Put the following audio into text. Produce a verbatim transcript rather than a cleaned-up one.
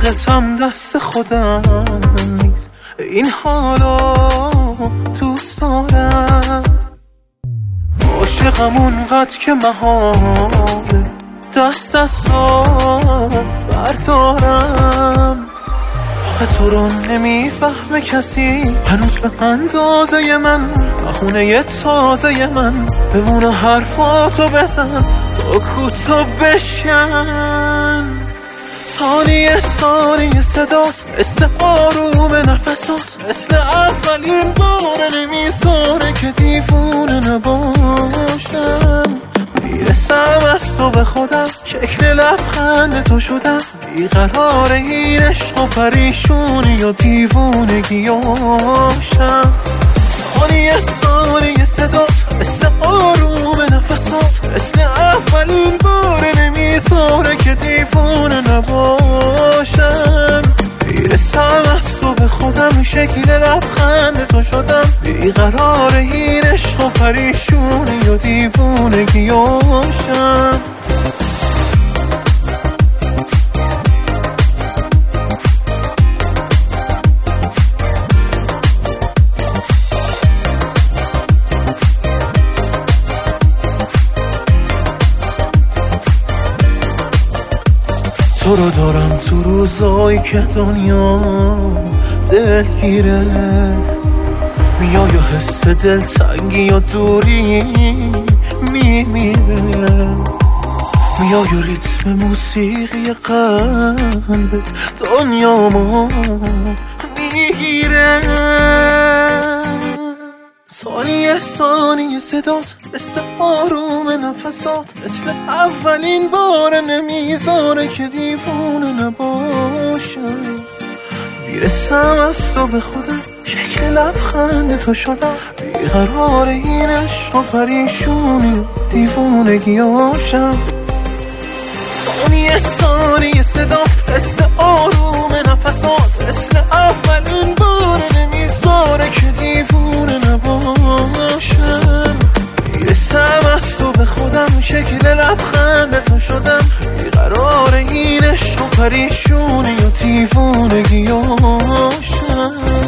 عشقتم دست خودم نیست، این حالا دوست دارم. عاشقم اونقدر که محاله دست از تو بردارم. آخه تو رو نمیفهمه کسی هنوز به اندازه من، بخونه یه تازه من بمونه حرفاتو بزن سکوتو بشکن. ثانیه ثانیه صدات مثل آروم نفسات، مثل اولین بار نمیذاره که دیوونه نباشم. میرسم از تو به خودم، شکل لبخند تو شدم، بیقرار این عشق و پریشونی و دیوونگیاشم. ثانیه ثانیه صدات مثل آروم نفسات، مثل اولین بار نمیذاره که دیوونه نباشم. میرسم از تو به خودم، شکل لبخند تو شدم، بیقرار این عشق و پریشونی و دیوونگیاشم. تو رو دارم تو روزایی که دنیا دلگیره، میای و حس دلتنگی و دوری میمیره، میای و ریتم موسیقی قلبت دنیامو میگیره. ثانیه ثانیه صدات مثل آروم نفسات، مثل اولین بار نمیذاره که دیوونه نباشم. میرسم از تو به خودم، شکل لبخند تو شدم، بیقرار این عشق و پریشونی و دیوونگیاشم. ثانیه ثانیه صدات مثل آروم نفسات، مثل اولین بار نمیذاره که دیوونه نباشم. میرسم از تو به خودم، شکل لبخند تو شدم، بیقرار این عشق و پریشونی و دیوونگیاشم.